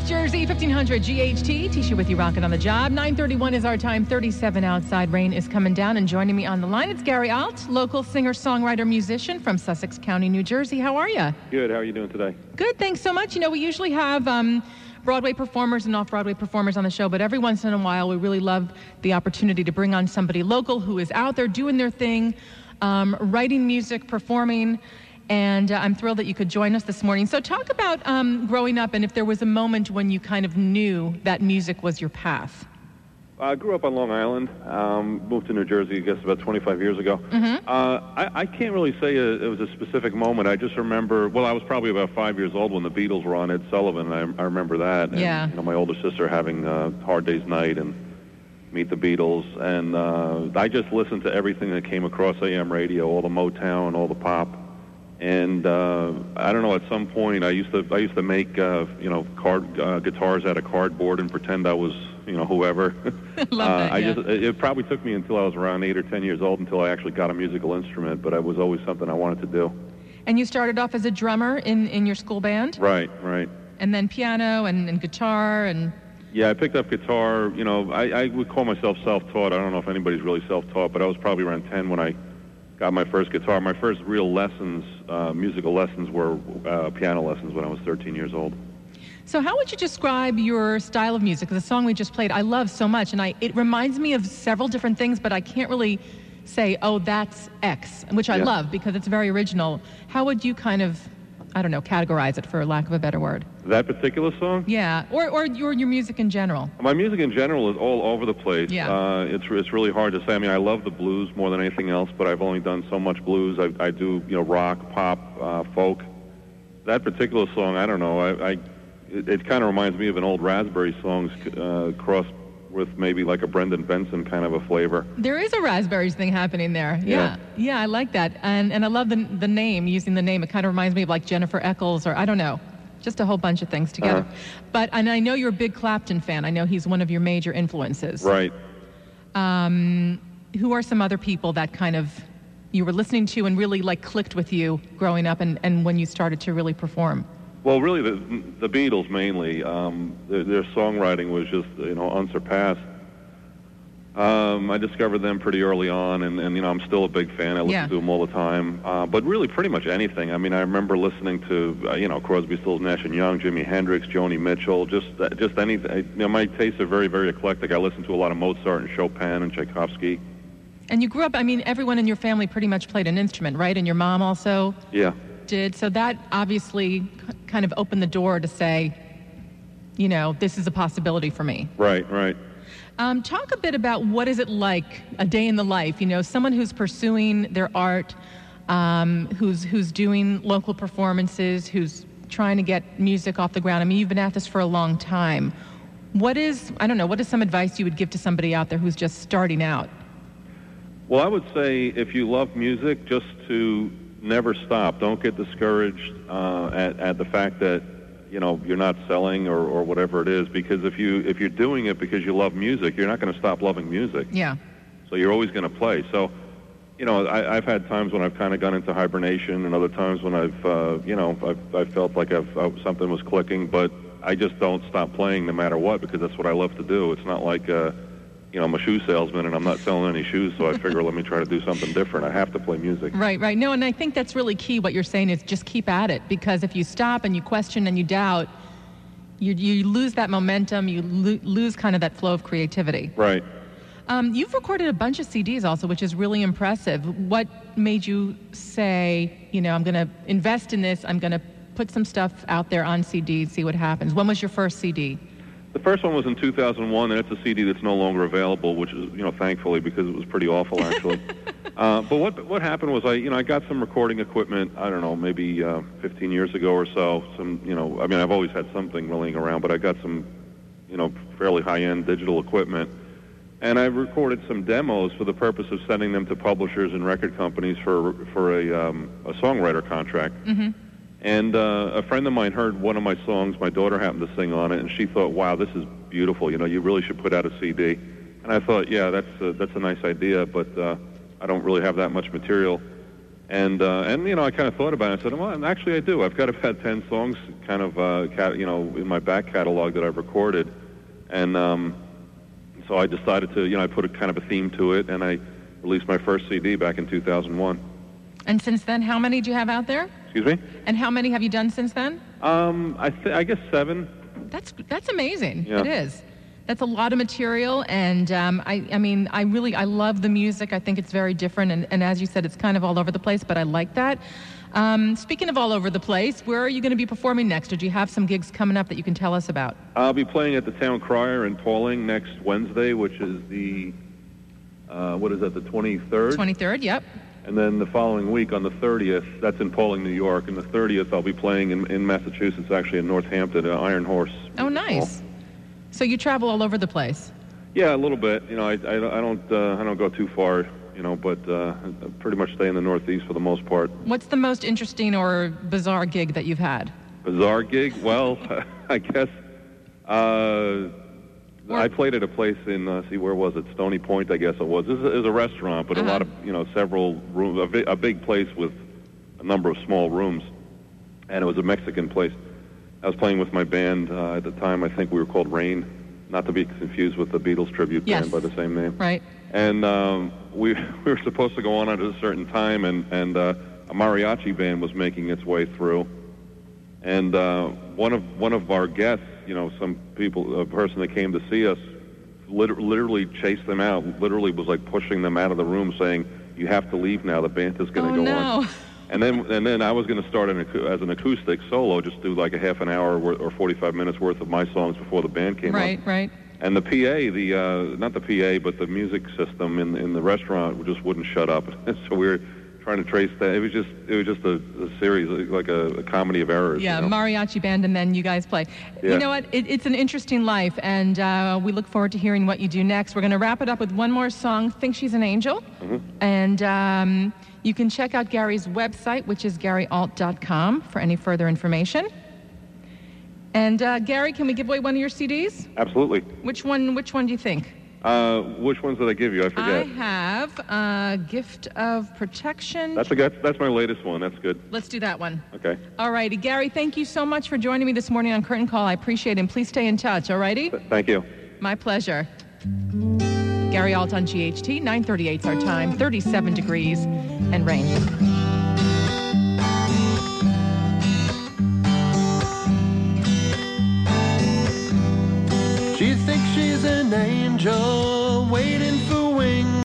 Jersey, 1500 GHT. Tisha with you, rocking on the job. 9:31 is our time. 37 outside. Rain is coming down. And joining me on the line, it's Gary Alt, local singer, songwriter, musician from Sussex County, New Jersey. How are you? Good. How are you doing today? Good. Thanks so much. You know, we usually have Broadway performers and off-Broadway performers on the show, but every once in a while, we really love the opportunity to bring on somebody local who is out there doing their thing, writing music, performing. And I'm thrilled that you could join us this morning. So talk about growing up and if there was a moment when you kind of knew that music was your path. I grew up on Long Island, moved to New Jersey, I guess, about 25 years ago. Mm-hmm. I can't really say it was a specific moment. I just remember, well, I was probably about 5 years old when the Beatles were on Ed Sullivan, and I remember that. And, yeah. You know, my older sister having Hard Day's Night and Meet the Beatles. And I just listened to everything that came across AM radio, all the Motown, all the pop. And I don't know. At some point, I used to make guitars out of cardboard and pretend I was whoever. Love that. It probably took me until I was around 8 or 10 years old until I actually got a musical instrument. But it was always something I wanted to do. And you started off as a drummer in your school band. Right. And then piano and guitar and. Yeah, I picked up guitar. You know, I would call myself self-taught. I don't know if anybody's really self-taught, but I was probably around 10 when I got my first guitar. My first real lessons, musical lessons, were piano lessons when I was 13 years old. So how would you describe your style of music? The song we just played, I love so much, and it reminds me of several different things, but I can't really say, oh, that's X, which I love because it's very original. How would you kind of, I don't know, categorize it, for lack of a better word? That particular song? Yeah, or your music in general. My music in general is all over the place. Yeah. It's really hard to say. I mean, I love the blues more than anything else, but I've only done so much blues. I do, rock, pop, folk. That particular song, I don't know. It kind of reminds me of an old Raspberry songs crossed with maybe like a Brendan Benson kind of a flavor. There is a Raspberries thing happening there. Yeah, I like that. And I love the name, using the name. It kind of reminds me of like Jennifer Eccles, or I don't know, just a whole bunch of things together. And I know you're a big Clapton fan. I know he's one of your major influences. Right. Who are some other people that kind of you were listening to and really like clicked with you growing up and when you started to really perform? Well, really, the Beatles mainly. Their songwriting was just, unsurpassed. I discovered them pretty early on, and I'm still a big fan. I listen to them all the time. But really, pretty much anything. I mean, I remember listening to, Crosby, Stills, Nash and Young, Jimi Hendrix, Joni Mitchell, just anything. My tastes are very, very eclectic. I listen to a lot of Mozart and Chopin and Tchaikovsky. And you grew up, I mean, everyone in your family pretty much played an instrument, right? And your mom also? Yeah. Did. So that obviously kind of opened the door to say, this is a possibility for me. Right. Talk a bit about what is it like, a day in the life, someone who's pursuing their art, who's doing local performances, who's trying to get music off the ground. I mean, you've been at this for a long time. What is some advice you would give to somebody out there who's just starting out? Well, I would say if you love music, just to never stop. Don't get discouraged at the fact that you're not selling or whatever it is, because if you're doing it because you love music, you're not going to stop loving music. Yeah. So you're always going to play. So I've had times when I've kind of gone into hibernation, and other times when I've felt like something was clicking, but I just don't stop playing no matter what, because that's what I love to do. It's not like I'm a shoe salesman and I'm not selling any shoes, so I figure let me try to do something different. I have to play music. Right. No, and I think that's really key. What you're saying is just keep at it, because if you stop and you question and you doubt, you lose that momentum, you lose kind of that flow of creativity. Right. You've recorded a bunch of CDs also, which is really impressive. What made you say, I'm going to invest in this, I'm going to put some stuff out there on CD, see what happens? When was your first CD? The first one was in 2001, and it's a CD that's no longer available, which is, thankfully, because it was pretty awful, actually. But what happened was I got some recording equipment, I don't know, maybe 15 years ago or so. I've always had something laying around, but I got some, fairly high-end digital equipment. And I recorded some demos for the purpose of sending them to publishers and record companies for a songwriter contract. Mm-hmm. And a friend of mine heard one of my songs. My daughter happened to sing on it, and she thought, wow, this is beautiful. You really should put out a CD. And I thought, yeah, that's a nice idea, but I don't really have that much material. And you know, I kind of thought about it. I said, well, actually, I do. I've got about 10 songs, kind of, you know, in my back catalog that I've recorded, and so I decided to, you know, I put a kind of a theme to it, and I released my first CD back in 2001. And since then, how many do you have out there? Excuse me? And how many have you done since then? I guess 7. That's amazing. Yeah. It is. That's a lot of material, and I mean, I love the music. I think it's very different, and as you said, it's kind of all over the place, but I like that. Speaking of all over the place, where are you going to be performing next, or do you have some gigs coming up that you can tell us about? I'll be playing at the Town Crier in Pauling next Wednesday, which is the, what is that, the 23rd? 23rd, yep. And then the following week on the 30th, that's in Pauling, New York, and the 30th I'll be playing in Massachusetts, actually in Northampton, at Iron Horse. Oh, nice. So you travel all over the place? Yeah, a little bit. You know, I don't go too far, you know, but I pretty much stay in the Northeast for the most part. What's the most interesting or bizarre gig that you've had? Bizarre gig? Well, I guess I played at a place in, where was it? Stony Point, I guess it was. It was a restaurant, but a lot of, you know, several rooms, a big place with a number of small rooms, and it was a Mexican place. I was playing with my band at the time. I think we were called Rain, not to be confused with the Beatles tribute band by the same name. Right. And we were supposed to go on at a certain time, and a mariachi band was making its way through. And one of our guests, you know, a person that came to see us, literally chased them out. Literally was like pushing them out of the room, saying, "You have to leave now. The band is going to go on." And then I was going to start as an acoustic solo, just do like a half an hour or 45 minutes worth of my songs before the band came on. Right. And the PA, not the PA, but the music system in the restaurant just wouldn't shut up. So we were trying to trace that. It was just a series, like a comedy of errors. Yeah, you know? Mariachi band, and then you guys play. Yeah. You know what? It's an interesting life, and we look forward to hearing what you do next. We're going to wrap it up with one more song, Think She's an Angel. Mm-hmm. And you can check out Gary's website, which is GaryAlt.com, for any further information. And Gary, can we give away one of your CDs? Absolutely. Which one do you think? Which ones did I give you? I forget. I have Gift of Protection. That's my latest one. That's good. Let's do that one. Okay. All righty. Gary, thank you so much for joining me this morning on Curtain Call. I appreciate it. And please stay in touch, all righty? Thank you. My pleasure. Gary Alt on GHT, 9:38's our time, 37 degrees and rain. She thinks she's an angel,